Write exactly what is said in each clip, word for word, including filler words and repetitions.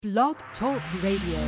Blog Talk Radio.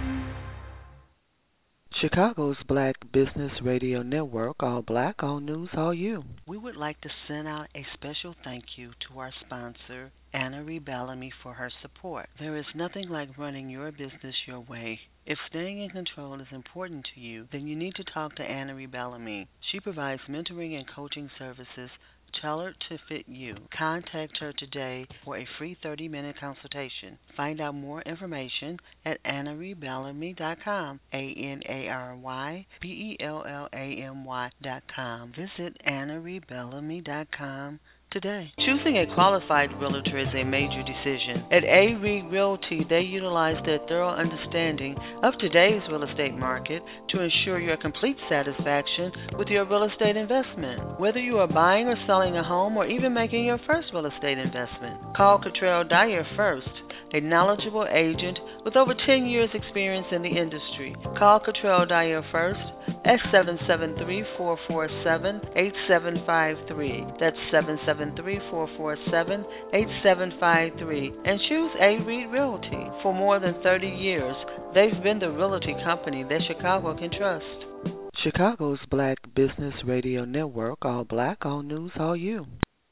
Chicago's Black Business Radio Network, all black, all news, all you. We would like to send out a special thank you to our sponsor, Anna Ree Bellamy, for her support. There is nothing like running your business your way. If staying in control is important to you, then you need to talk to Anna Ree Bellamy. She provides mentoring and coaching services tailored to fit you. Contact her today for a free thirty-minute consultation. Find out more information at anna ree bellamy dot com, A N A R Y B E L L A M Y dot com. Visit anna ree bellamy dot com today. Choosing a qualified realtor is a major decision. At A-Reed Realty, they utilize their thorough understanding of today's real estate market to ensure your complete satisfaction with your real estate investment. Whether you are buying or selling a home or even making your first real estate investment, call Cottrell Dyer first, a knowledgeable agent with over ten years experience in the industry. Call Cottrell Dyer first at seven seven three, four four seven, eight seven five three. That's seven seven three, four four seven, eight seven five three. And choose A-Reed Realty. For more than thirty years, they've been the realty company that Chicago can trust. Chicago's Black Business Radio Network, all black, all news, all you.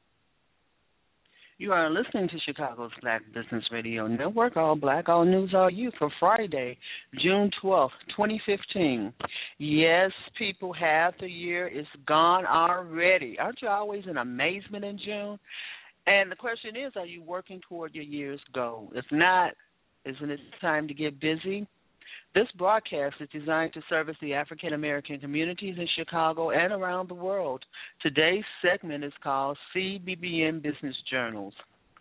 You are listening to Chicago's Black Business Radio Network, all black, all news, all you, for Friday, June twelfth, twenty fifteen. Yes, people, half the year is gone already. Aren't you always in amazement in June? And the question is, are you working toward your year's goal? If not, isn't it time to get busy? This broadcast is designed to service the African American communities in Chicago and around the world. Today's segment is called C B B N Business Journals.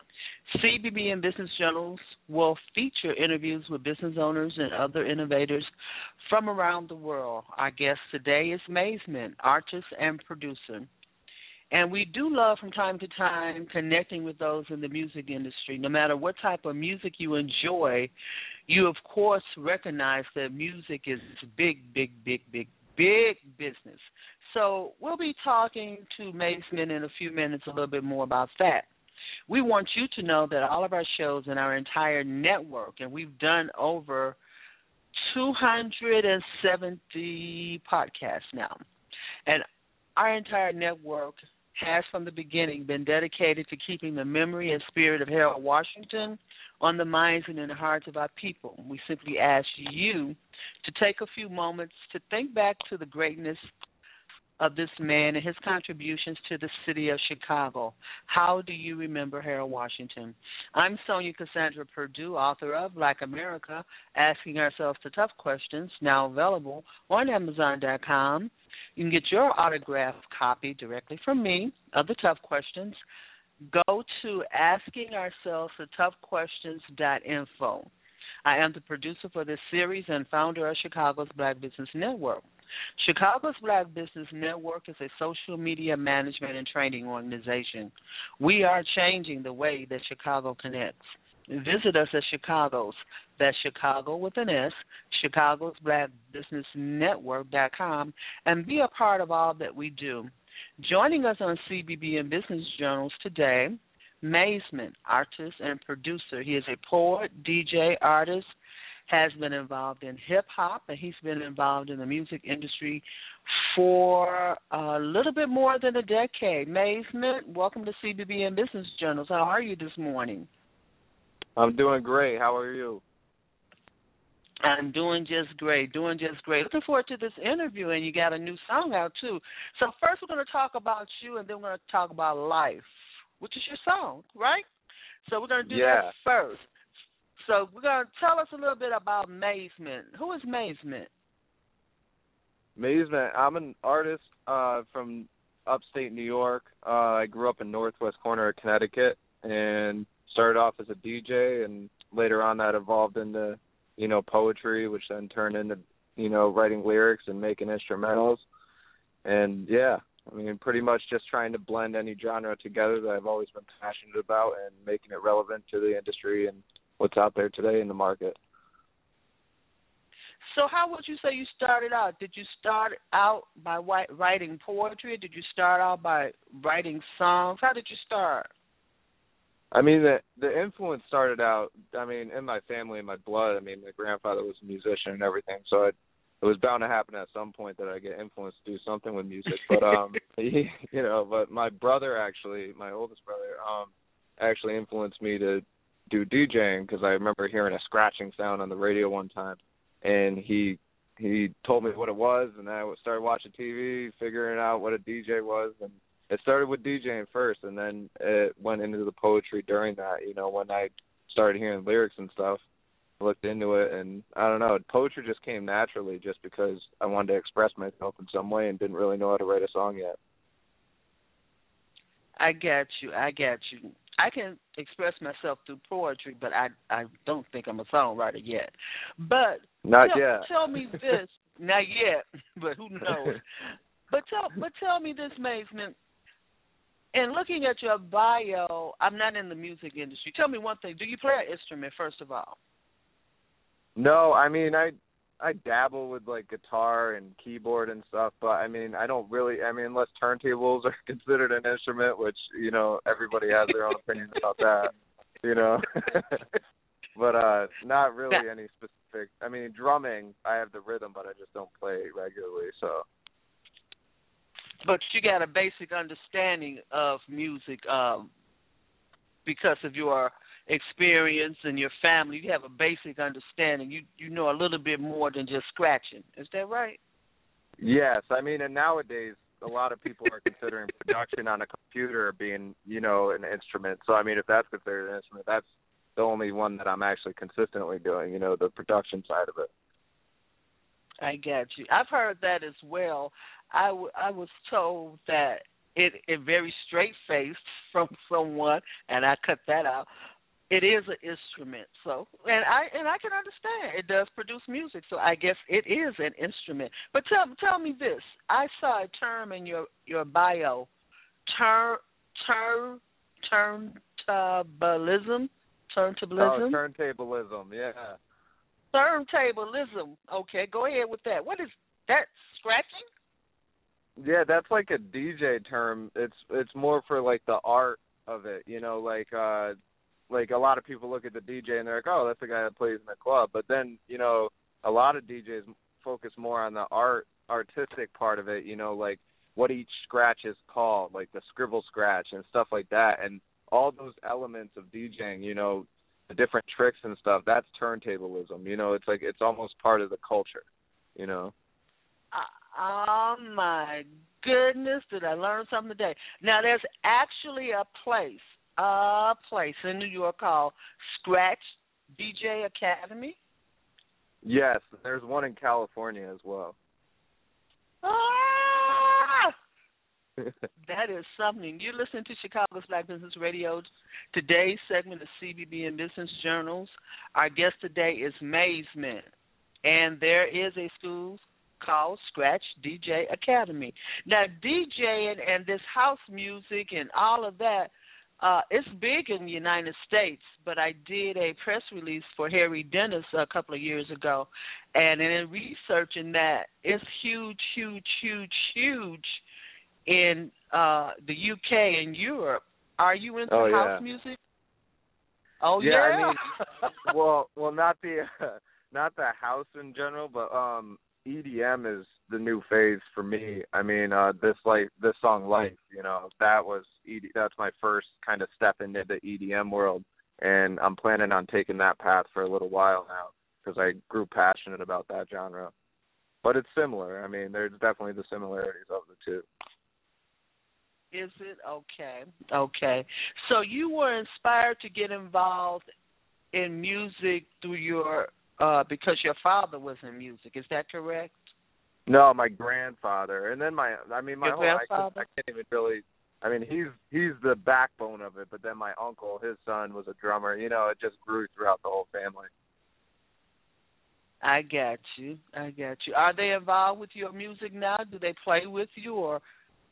C B B N Business Journals will feature interviews with business owners and other innovators from around the world. Our guest today is Mazeman, artist and producer. And we do love from time to time connecting with those in the music industry. No matter what type of music you enjoy, you, of course, recognize that music is big, big, big, big, big business. So we'll be talking to Mazeman in a few minutes a little bit more about that. We want you to know that all of our shows and our entire network, and we've done over two hundred seventy podcasts now, and our entire network has from the beginning been dedicated to keeping the memory and spirit of Harold Washington on the minds and in the hearts of our people. We simply ask you to take a few moments to think back to the greatness of this man and his contributions to the city of Chicago. How do you remember Harold Washington? I'm Sonia Cassandra Purdue, author of Black America, Asking Ourselves the Tough Questions, now available on amazon dot com. You can get your autographed copy directly from me of the Tough Questions. Go to asking ourselves the tough questions dot info. I am the producer for this series and founder of Chicago's Black Business Network. Chicago's Black Business Network is a social media management and training organization. We are changing the way that Chicago connects. Visit us at Chicago's, that's Chicago with an S, Chicago's Black Business Network dot com, and be a part of all that we do. Joining us on C B B N Business Journals today, Mazeman, artist and producer. He is a poet, D J, artist, has been involved in hip-hop, and he's been involved in the music industry for a little bit more than a decade. Mazeman, welcome to C B B N Business Journals. How are you this morning? I'm doing great. How are you? I'm doing just great, doing just great. Looking forward to this interview, and you got a new song out, too. So first we're going to talk about you, and then we're going to talk about life, which is your song, right? So we're going to do yeah. that first. So we're going to tell us a little bit about Mazeman. Who is Mazeman? Mazeman, I'm an artist uh, from upstate New York. Uh, I grew up in northwest corner of Connecticut and started off as a D J, and later on that evolved into, you know, poetry, which then turned into, you know, writing lyrics and making instrumentals. And, yeah, I mean, pretty much just trying to blend any genre together that I've always been passionate about and making it relevant to the industry and what's out there today in the market. So how would you say you started out? Did you start out by writing poetry? Did you start out by writing songs? How did you start? I mean, the the influence started out, I mean, in my family, in my blood. I mean, my grandfather was a musician and everything, so it, it was bound to happen at some point that I get influenced to do something with music. But, um, he, you know, but my brother actually, my oldest brother, um, actually influenced me to do DJing because I remember hearing a scratching sound on the radio one time, and he he told me what it was, and I started watching T V, figuring out what a D J was, and it started with DJing first, and then it went into the poetry during that. You know, when I started hearing lyrics and stuff, I looked into it, and I don't know, poetry just came naturally just because I wanted to express myself in some way and didn't really know how to write a song yet. I get you. I get you. I can express myself through poetry, but I I don't think I'm a songwriter yet. But not tell, yet. Tell me this. Not yet, but who knows? But tell but tell me this, Mazeman. And looking at your bio, I'm not in the music industry. Tell me one thing. Do you play an instrument, first of all? No, I mean, I I dabble with, like, guitar and keyboard and stuff, but, I mean, I don't really, I mean, unless turntables are considered an instrument, which, you know, everybody has their own opinion about that, you know. But uh, not really any specific, I mean, drumming, I have the rhythm, but I just don't play it regularly, so. But you got a basic understanding of music um, because of your experience and your family. You have a basic understanding. You you know a little bit more than just scratching. Is that right? Yes. I mean, and nowadays a lot of people are considering production on a computer being, you know, an instrument. So, I mean, if that's considered an instrument, that's the only one that I'm actually consistently doing, you know, the production side of it. I get you. I've heard that as well. I, w- I was told that it, it very straight-faced from someone, and I cut that out. It is an instrument, so and I and I can understand it does produce music, so I guess it is an instrument. But tell tell me this: I saw a term in your your bio, turn turn turntablism, turntablism. Oh, turntablism, yeah. Turntablism. Okay, go ahead with that. What is that? Scratching? Yeah, that's like a D J term. It's it's more for like the art of it, you know, like uh like a lot of people look at the D J and they're like, oh, that's the guy that plays in the club. But then, you know, a lot of D Js focus more on the art artistic part of it, you know, like what each scratch is called, like the scribble scratch and stuff like that. And all those elements of DJing, you know, the different tricks and stuff, that's turntablism. You know, it's like it's almost part of the culture, you know. Oh, my goodness, did I learn something today. Now, there's actually a place, a place in New York called Scratch D J Academy. Yes, there's one in California as well. Ah! That is something. You're listening to Chicago's Black Business Radio. Today's segment is C B B and Business Journals. Our guest today is Mazeman, and there is a school called Scratch D J Academy. Now, DJing and this house music and all of that, uh, it's big in the United States, but I did a press release for Harry Dennis a couple of years ago, and in researching that, it's huge, huge, huge, huge in uh, the U K and Europe. Are you into oh, house yeah. music? Oh, yeah. yeah? I mean, well, well, not the uh, not the house in general, but um, E D M is the new phase for me. I mean, uh, this like this song "Life," you know, that was E D, that's my first kind of step into the E D M world, and I'm planning on taking that path for a little while now because I grew passionate about that genre. But it's similar. I mean, there's definitely the similarities of the two. Is it? Okay. Okay. So you were inspired to get involved in music through your uh, because your father was in music. Is that correct? No, my grandfather, and then my. I mean, my your whole. I, grandfather? I can't even really. I mean, he's he's the backbone of it. But then my uncle, his son, was a drummer. You know, it just grew throughout the whole family. I got you. I got you. Are they involved with your music now? Do they play with you or?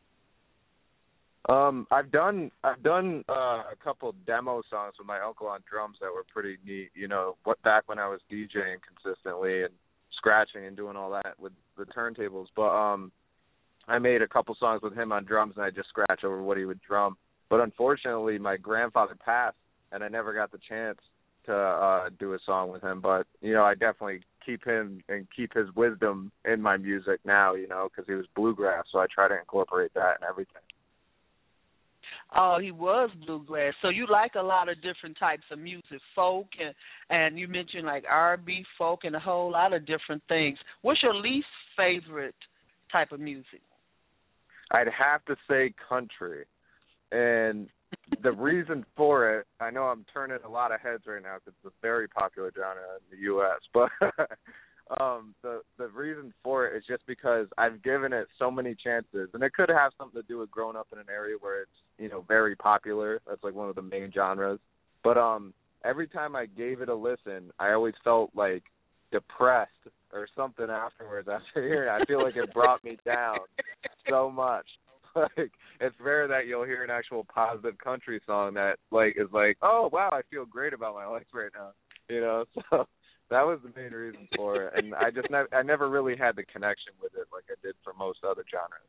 Um, I've done I've done uh, a couple demo songs with my uncle on drums that were pretty neat. You know, what back when I was DJing consistently and scratching and doing all that with the turntables. But um, I made a couple songs with him on drums, and I just scratch over what he would drum. But unfortunately, my grandfather passed and I never got the chance to uh, do a song with him. But, you know, I definitely keep him and keep his wisdom in my music now, you know, because he was bluegrass, so I try to incorporate that in everything. Oh, he was bluegrass. So you like a lot of different types of music, folk, and, and you mentioned like R and B, folk, and a whole lot of different things. What's your least favorite type of music? I'd have to say country. And the reason for it, I know I'm turning a lot of heads right now because it's a very popular genre in the U S, but um, the the reason for it is just because I've given it so many chances, and it could have something to do with growing up in an area where it's, you know, very popular. That's like one of the main genres. But um, every time I gave it a listen, I always felt like depressed or something afterwards after hearing it. I feel like it brought me down so much. Like, it's rare that you'll hear an actual positive country song that like is like, oh wow, I feel great about my life right now, you know. So that was the main reason for it, and I just ne- I never really had the connection with it like I did for most other genres.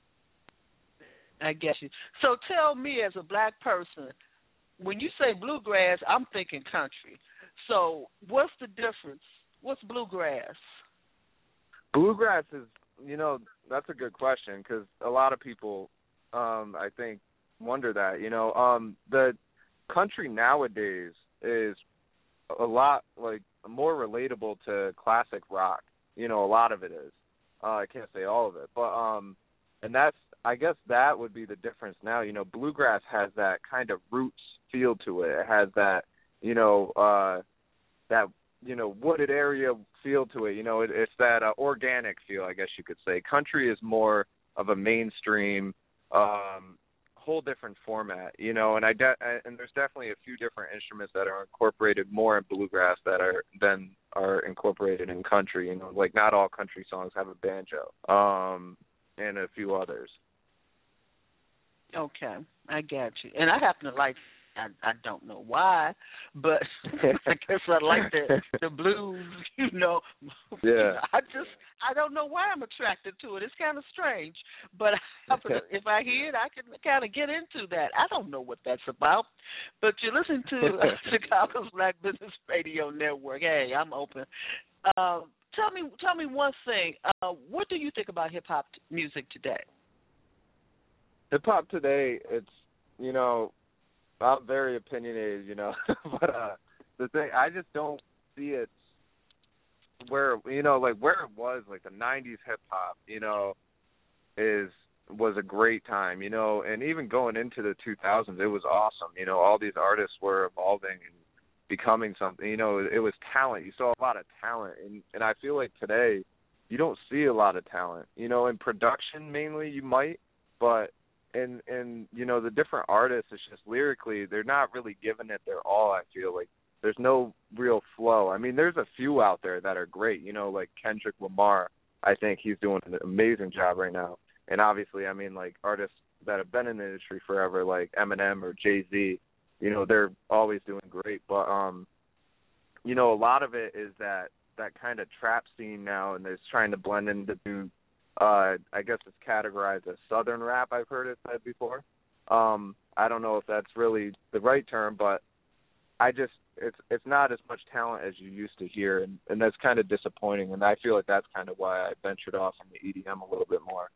I get you. So tell me, as a black person, when you say bluegrass, I'm thinking country. So what's the difference? What's bluegrass? Bluegrass is, you know, that's a good question because a lot of people, um, I think, wonder that. You know, um, the country nowadays is a lot, like, more relatable to classic rock. You know, a lot of it is. Uh, I can't say all of it. But, um, and that's, I guess that would be the difference now. You know, bluegrass has that kind of roots feel to it. It has that, you know, uh, that, you know, wooded area feel to it. You know, it, it's that uh, organic feel, I guess you could say. Country is more of a mainstream, um, whole different format, you know, and I de- and there's definitely a few different instruments that are incorporated more in bluegrass that are than are incorporated in country. You know, like not all country songs have a banjo, um, and a few others. Okay, I got you. And I happen to like, I, I don't know why, but I guess I like the the blues, you know. Yeah. I just, I don't know why I'm attracted to it. It's kind of strange. But if I hear it, I can kind of get into that. I don't know what that's about. But you listen to uh, Chicago's Black Business Radio Network. Hey, I'm open. Uh, tell me, tell me one thing. Uh, what do you think about hip-hop t- music today? Hip-hop today, it's, you know, I'm very opinionated, you know, but uh, the thing, I just don't see it where, you know, like where it was, like the nineties hip-hop, you know, is was a great time, you know, and even going into the two thousands, it was awesome. You know, all these artists were evolving and becoming something, you know, it was talent. You saw a lot of talent, and, and I feel like today you don't see a lot of talent. You know, in production mainly you might, but And, and you know, the different artists, it's just lyrically, they're not really giving it their all, I feel. Like, there's no real flow. I mean, there's a few out there that are great, you know, like Kendrick Lamar. I think he's doing an amazing job right now. And obviously, I mean, like, artists that have been in the industry forever, like Eminem or Jay-Z, you know, they're always doing great. But, um, you know, a lot of it is that, that kind of trap scene now, and it's trying to blend into new, Uh, I guess it's categorized as Southern rap, I've heard it said before. Um, I don't know if that's really the right term, but I just, it's it's not as much talent as you used to hear, and, and that's kind of disappointing, and I feel like that's kind of why I ventured off into E D M a little bit more.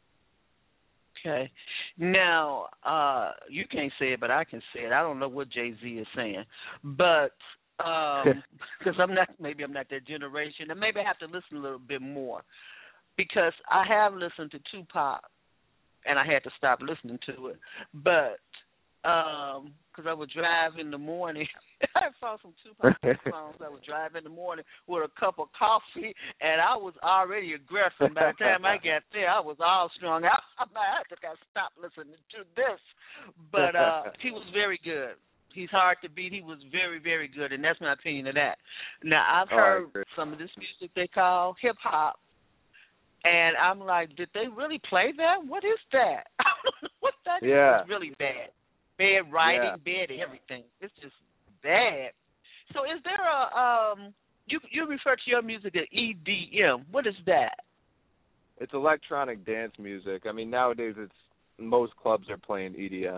Okay. Now, uh, you can't say it, but I can say it. I don't know what Jay-Z is saying, but um, because I'm not, maybe I'm not that generation, and maybe I have to listen a little bit more. Because I have listened to Tupac, and I had to stop listening to it. But because um, I would drive in the morning, I found some Tupac songs. I would drive in the morning with a cup of coffee, and I was already aggressive. By the time I got there, I was all strung out. I had to stop listening to this. But uh, he was very good. He's hard to beat. He was very, very good, and that's my opinion of that. Now, I've heard oh, some of this music they call hip-hop, and I'm like, did they really play that? What is that? What that yeah. is really bad. Bad writing, yeah. bad everything. It's just bad. So is there a, um, you you refer to your music as E D M. What is that? It's electronic dance music. I mean, nowadays it's, most clubs are playing E D M.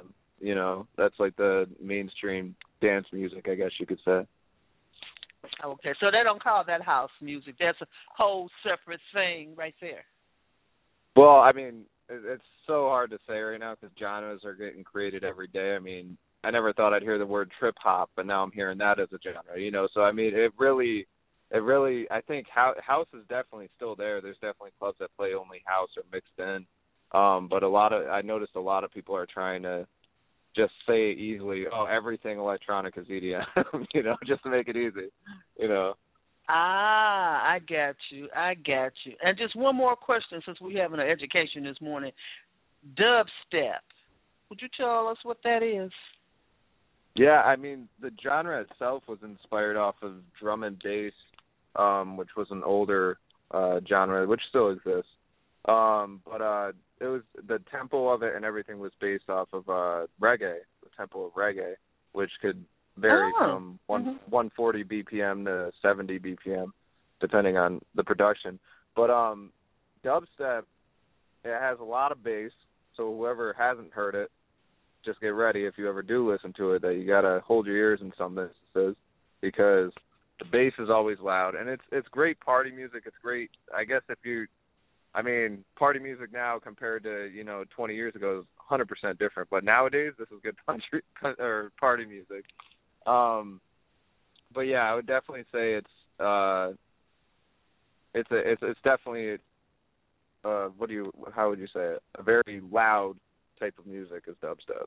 You know, that's like the mainstream dance music, I guess you could say. Okay, so they don't call that house music. That's a whole separate thing right there. Well, I mean, it's so hard to say right now because genres are getting created every day. I mean, I never thought I'd hear the word trip hop, but now I'm hearing that as a genre, you know. So, I mean, it really, it really, I think house is definitely still there. There's definitely clubs that play only house or mixed in. Um, but a lot of, I noticed a lot of people are trying to just say easily, oh, everything electronic is E D M, you know, just to make it easy, you know. Ah, I got you. I got you. And just one more question since we're having an education this morning. Dubstep. Would you tell us what that is? Yeah, I mean, the genre itself was inspired off of drum and bass, um, which was an older uh, genre, which still exists. Um, but uh, it was the tempo of it and everything was based off of uh, reggae, the tempo of reggae, which could vary oh. from one, mm-hmm. one forty B P M to seventy B P M, depending on the production. But um, dubstep, it has a lot of bass, so whoever hasn't heard it, just get ready if you ever do listen to it, that you got to hold your ears in some instances because the bass is always loud. And it's it's great party music. It's great, I guess if you, I mean, party music now compared to, you know, twenty years ago is one hundred percent different. But nowadays, this is good country or party music. Um, but yeah, I would definitely say it's uh, it's a it's it's definitely uh, what do you how would you say it? A very loud type of music is dubstep.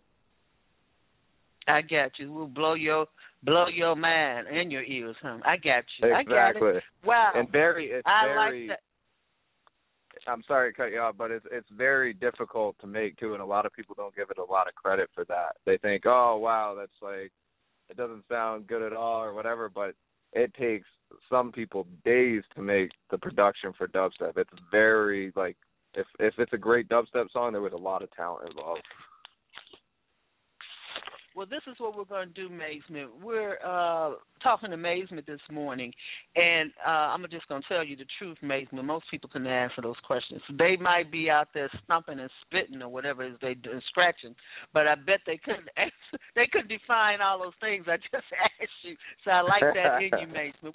I got you. We'll blow your blow your mind and your ears, huh? I got you. Exactly. I got it. Wow. And very it's I very like that. I'm sorry to cut you off, but it's it's very difficult to make too, and a lot of people don't give it a lot of credit for that. They think, oh wow, that's like it doesn't sound good at all or whatever, but it takes some people days to make the production for dubstep. It's very like if if it's a great dubstep song, there was a lot of talent involved. Well, this is what we're going to do, Mazement. We're uh, talking to Mazement this morning, and uh, I'm just going to tell you the truth, Mazement. Most people can answer those questions. They might be out there stumping and spitting or whatever it is they do, scratching, but I bet they couldn't answer, they couldn't define all those things I just asked you. So I like that in you, Mazement.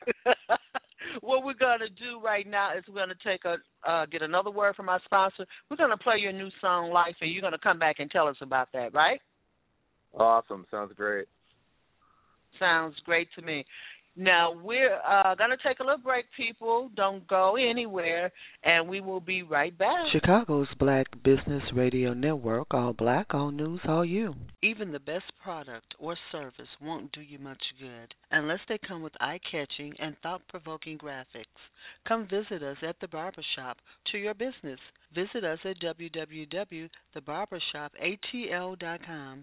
What we're going to do right now is we're going to take a uh, get another word from our sponsor. We're going to play your new song, Life, and you're going to come back and tell us about that, right? Awesome. Sounds great. Sounds great to me. Now, we're uh, going to take a little break, people. Don't go anywhere, and we will be right back. Chicago's Black Business Radio Network, all black, all news, all you. Even the best product or service won't do you much good unless they come with eye-catching and thought-provoking graphics. Come visit us at The Barbershop to your business. Visit us at w w w dot the barbershop a t l dot com.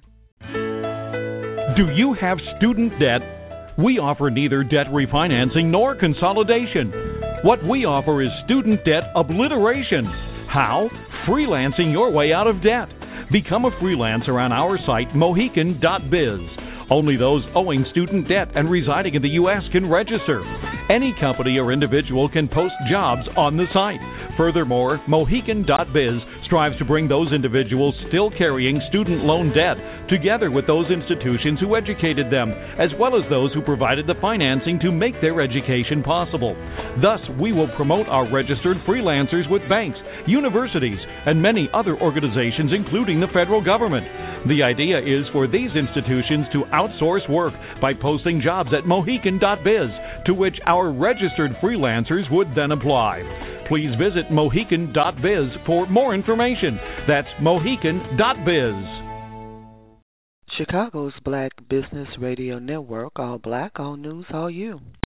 Do you have student debt? We offer neither debt refinancing nor consolidation. What we offer is student debt obliteration. How? Freelancing your way out of debt. Become a freelancer on our site, mohican dot biz. Only those owing student debt and residing in the U S can register. Any company or individual can post jobs on the site. Furthermore, mohican dot biz strives to bring those individuals still carrying student loan debt together with those institutions who educated them, as well as those who provided the financing to make their education possible. Thus, we will promote our registered freelancers with banks, universities, and many other organizations, including the federal government. The idea is for these institutions to outsource work by posting jobs at mohican dot biz, to which our registered freelancers would then apply. Please visit mohican dot biz for more information. That's mohican dot biz. Chicago's Black Business Radio Network, all black, all news, all you.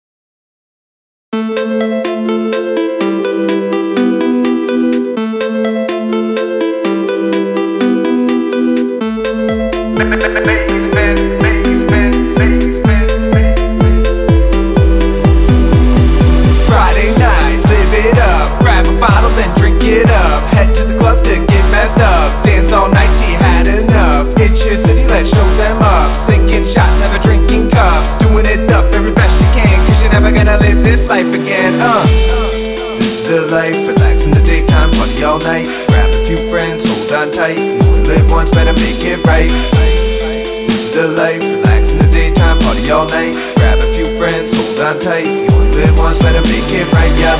Friday night, live it up, grab a bottle and drink it up. Head to the club to get messed up, dance all night, she had enough. It's your city, let's show them up. Sinking shots, never drinking cups. Doing it up every best you can, cause you're never gonna live this life again. Uh, This is the life, relax in the daytime, party all night. Grab a few friends, hold on tight. You only live once, better make it right. This is the life, relax in the daytime, party all night. Grab a few friends, hold on tight. You only live once, better make it right, yeah.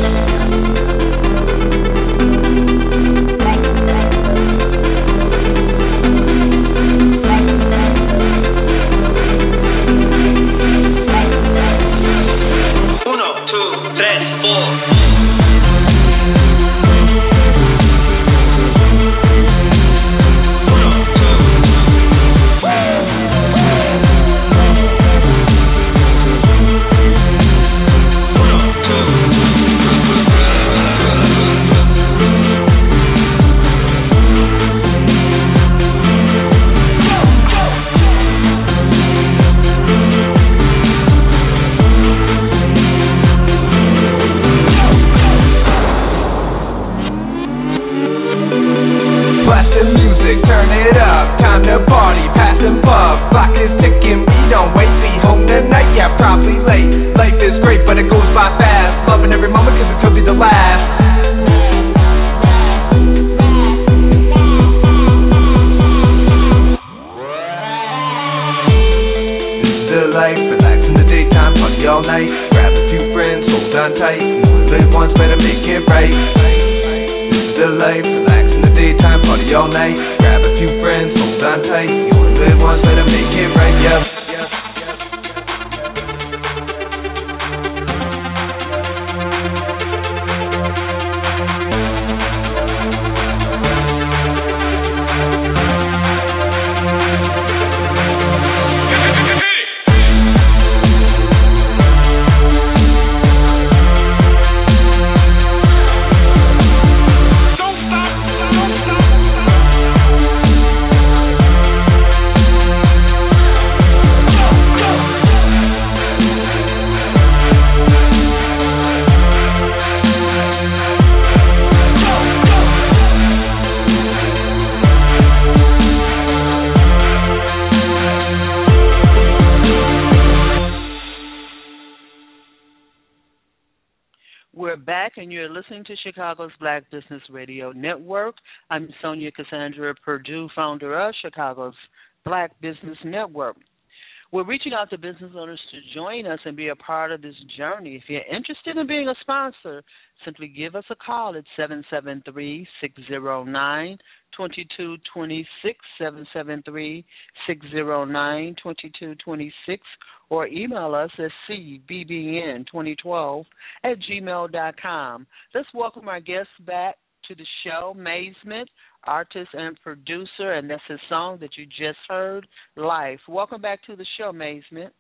And you're listening to Chicago's Black Business Radio Network. I'm Sonia Cassandra Purdue, founder of Chicago's Black Business Network. We're reaching out to business owners to join us and be a part of this journey. If you're interested in being a sponsor, simply give us a call at seven seven three, six zero nine, two two two six, seven seven three, six zero nine, two two two six, or email us at c b b n twenty twelve at gmail dot com. Let's welcome our guest back to the show, Mazement, artist and producer, and that's his song that you just heard, Life. Welcome back to the show, Mazement.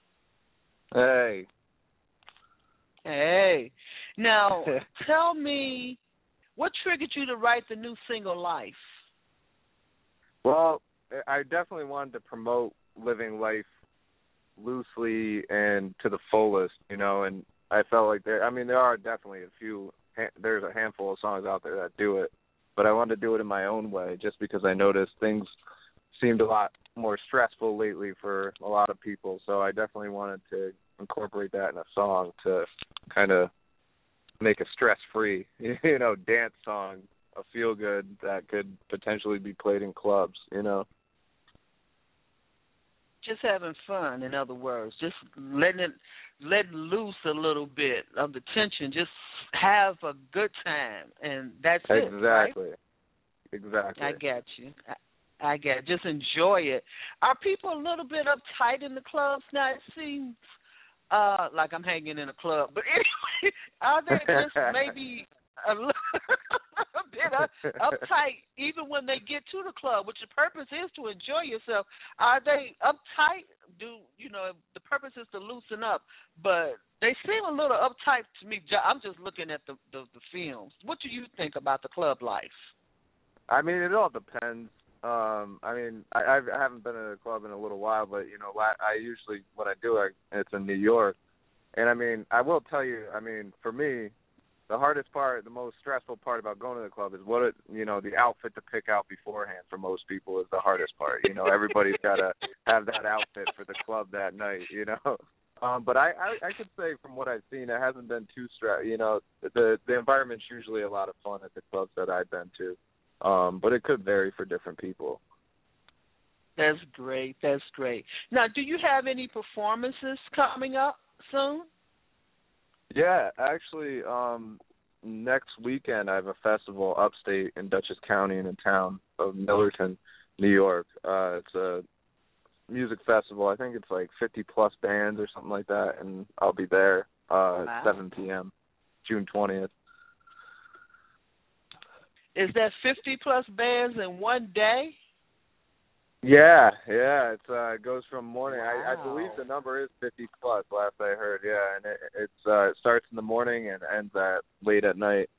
Hey. Hey. Now, tell me, what triggered you to write the new single, Life? Well, I definitely wanted to promote living life loosely and to the fullest, you know, and I felt like there, I mean, there are definitely a few, there's a handful of songs out there that do it, but I wanted to do it in my own way just because I noticed things seemed a lot more stressful lately for a lot of people, so I definitely wanted to incorporate that in a song to kind of make a stress-free, you know, dance song, a feel-good that could potentially be played in clubs, you know. Just having fun, in other words, just letting it letting loose a little bit of the tension. Just have a good time, and that's exactly. it. Right? Exactly. I get you. I, I get it. Just enjoy it. Are people a little bit uptight in the clubs now? It seems uh, like I'm hanging in a club, but anyway, are they just maybe a little a bit up, uptight even when they get to the club, which the purpose is to enjoy yourself? Are they uptight? Do you know the purpose is to loosen up, but they seem a little uptight to me. I'm just looking at the, the, the films. What do you think about the club life? I mean, it all depends. Um, I mean, I, I've, I haven't been in a club in a little while, but you know, I usually when I do, I, it's in New York, and I mean, I will tell you, I mean, for me, the hardest part, the most stressful part about going to the club is what it, you know, the outfit to pick out beforehand for most people is the hardest part. You know, everybody's got to have that outfit for the club that night, you know. Um, but I, I, I could say from what I've seen, it hasn't been too stressful. You know, the the environment's usually a lot of fun at the clubs that I've been to, um, but it could vary for different people. That's great. That's great. Now, do you have any performances coming up soon? Yeah, actually, um, next weekend I have a festival upstate in Dutchess County in a town of Millerton, New York. Uh, it's a music festival. I think it's like fifty plus bands or something like that, and I'll be there uh, wow. at seven p.m. June twentieth. Is that fifty plus bands in one day? Yeah, yeah. It's uh, it goes from morning. Wow. I, I believe the number is fifty plus. Last I heard, yeah, and it, it's uh, it starts in the morning and ends at late at night.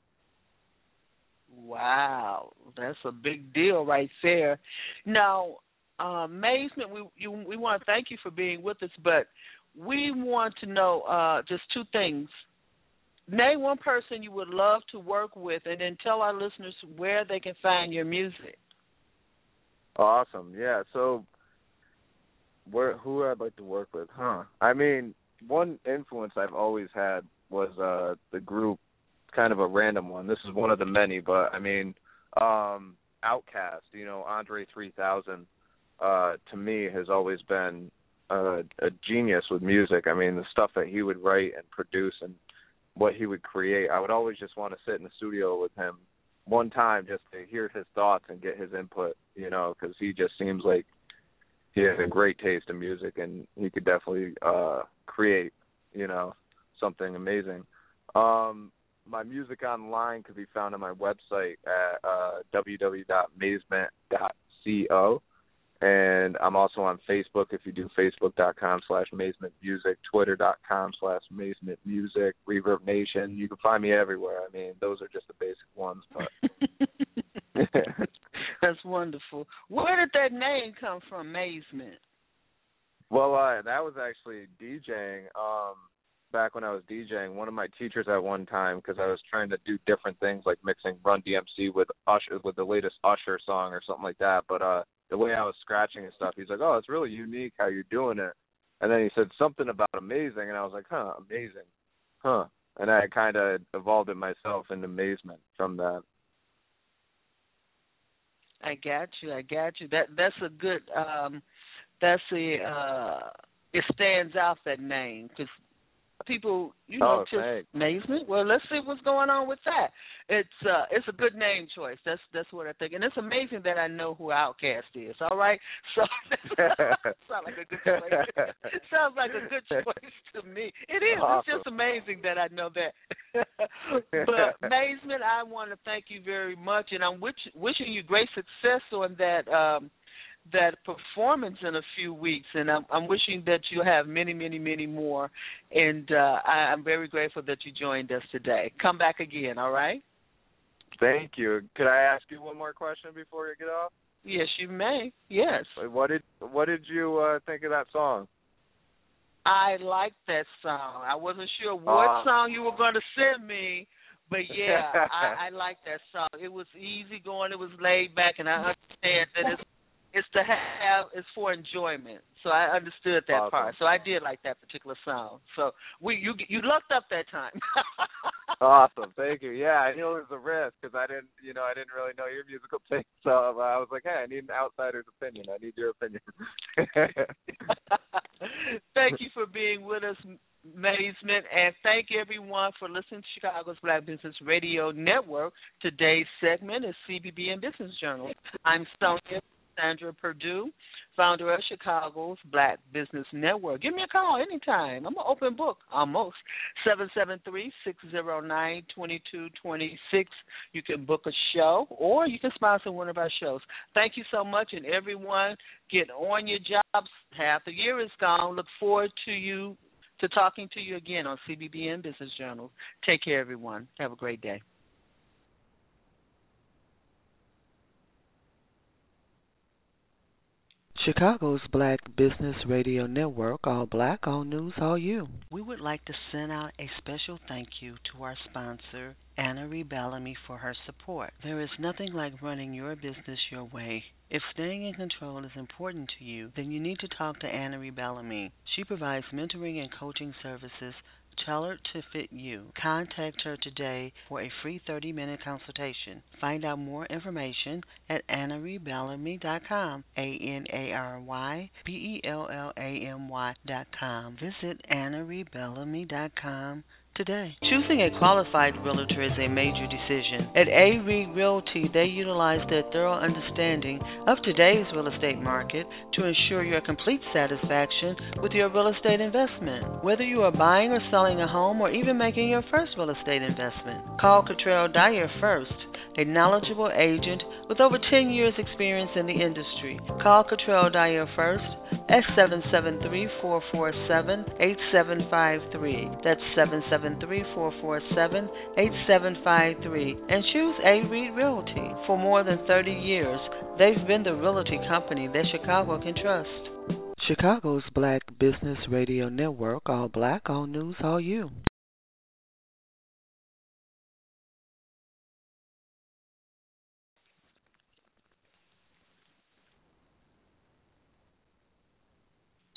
Wow, that's a big deal right there. Now, uh, Mazement, we you, we want to thank you for being with us, but we want to know uh, just two things. Name one person you would love to work with, and then tell our listeners where they can find your music. Awesome, yeah. So, where who I'd like to work with? Huh? I mean, one influence I've always had was uh, the group. Kind of a random one. This is one of the many, but I mean, um, Outkast. You know, Andre three thousand. Uh, to me, has always been a, a genius with music. I mean, the stuff that he would write and produce and what he would create. I would always just want to sit in the studio with him one time just to hear his thoughts and get his input. You know, because he just seems like he has a great taste in music and he could definitely uh, create. You know, something amazing. Um, My music online can be found on my website at uh, w w w dot mazement dot co, and I'm also on Facebook if you do facebook.com slash Mazement Music, twitter.com slash Mazement Music, Reverb Nation. You can find me everywhere. I mean, those are just the basic ones. But That's wonderful. Where did that name come from, Mazement? Well, uh, that was actually DJing. Um, back when I was DJing, one of my teachers at one time, because I was trying to do different things like mixing Run D M C with Usher, with the latest Usher song or something like that. But uh, the way I was scratching and stuff, he's like, "Oh, it's really unique how you're doing it." And then he said something about amazing, and I was like, "Huh, amazing, huh?" And I kind of evolved it myself into Mazement from that. I got you. I got you. That that's a good. Um, that's a. Uh, it stands out, that name, because people, you know, oh, just thanks. Mazement. Well, let's see what's going on with that. It's uh, it's a good name choice. That's that's what I think, and it's amazing that I know who Outkast is. All right, so sounds like a good choice. Sounds like a good choice to me. It is. Awesome. It's just amazing that I know that. But Mazement, I want to thank you very much, and I'm wish, wishing you great success on that. Um, that performance in a few weeks, and I'm, I'm wishing that you have many, many, many more, and uh, I, I'm very grateful that you joined us today. Come back again, all right? Thank you. Could I ask you one more question before you get off? Yes, you may. Yes. What did What did you uh, think of that song? I liked that song. I wasn't sure what uh, song you were going to send me, but yeah, I, I liked that song. It was easy going. It was laid back, and I understand that it's It's to have, it's for enjoyment. So I understood that awesome. part. So I did like that particular song. So we, you, you lucked up that time. Awesome, thank you. Yeah, I knew it was a risk because I didn't, you know, I didn't really know your musical taste. So I was like, hey, I need an outsider's opinion. I need your opinion. Thank you for being with us, Mazement, and thank everyone for listening to Chicago's Black Business Radio Network. Today's segment is C B B N Business Journal. I'm Sonia Sandra Perdue, founder of Chicago's Black Business Network. Give me a call anytime. I'm an open book, almost. seven seven three, six zero nine, two two two six. You can book a show or you can sponsor one of our shows. Thank you so much, and everyone, get on your jobs. Half the year is gone. Look forward to you, to talking to you again on C B B N Business Journal. Take care, everyone. Have a great day. Chicago's Black Business Radio Network, all black, all news, all you. We would like to send out a special thank you to our sponsor, Anna Ree Bellamy, for her support. There is nothing like running your business your way. If staying in control is important to you, then you need to talk to Anna Ree Bellamy. She provides mentoring and coaching services tailored to fit you. Contact her today for a free thirty-minute consultation. Find out more information at anna ree bellamy dot com, A N A R Y B E L L A M Y dot com. Visit anna ree bellamy dot com today. Choosing a qualified realtor is a major decision. At A-Reed Realty, they utilize their thorough understanding of today's real estate market to ensure your complete satisfaction with your real estate investment. Whether you are buying or selling a home or even making your first real estate investment, call Cottrell Dyer first, a knowledgeable agent with over ten years experience in the industry. Call Cottrell Dyer first at seven seven three, four four seven, eight seven five three. That's seven seven three, four four seven, eight seven five three. And choose A-Reed Realty. For more than thirty years, they've been the realty company that Chicago can trust. Chicago's Black Business Radio Network, all black, all news, all you.